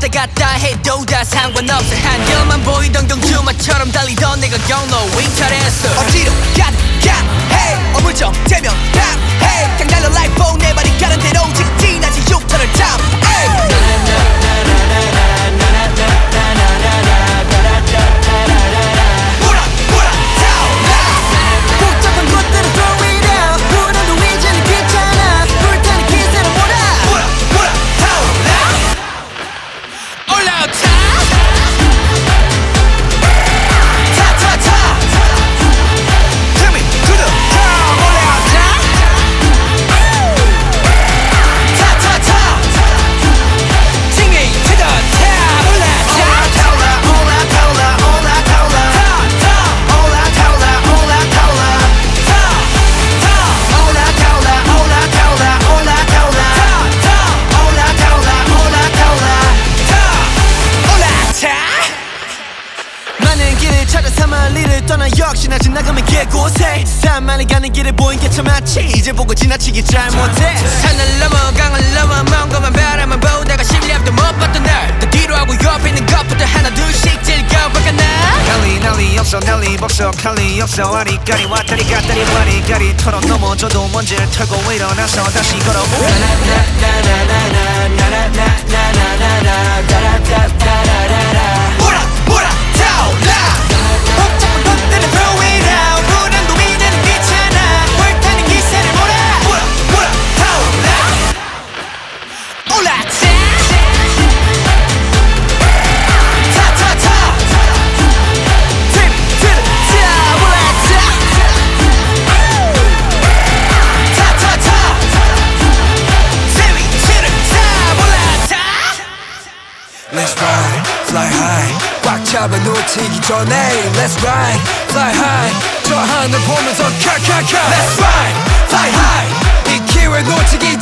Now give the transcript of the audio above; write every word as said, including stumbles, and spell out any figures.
왔다 갔다 해도 다 상관없어. 한결만 보이던 경주마처럼 달리던 내가 경로 위탈했어. 어디로 가든 가해 어물쩍 되면 다해 그냥 달려 life on 내 발이 가는 대로 직진하지 육탄을 탑 떠나 역시나 지나가면 개고생 산만히 가는 길에 보인 게 참 많지 이제 보고 지나치기 잘 못해. 산을 넘어 강을 넘어 먼 것만 바라만 보다가 실력도 못 봤던 날 또 뒤로 하고 옆에 있는 것부터 하나 둘씩 즐겨볼까 나. 난리 난리 없어 난리 법석 할리 없어 아리까리 왔다리 갔다리 와리까리 털어 넘어져도 먼지를 털고 일어나서 다시 걸어보자. Let's ride, fly high 꽉 잡아 놓치기 전에 Let's ride, fly high 저 하늘 보면서 캬캬캬 Let's ride, fly high 이 기회 놓치기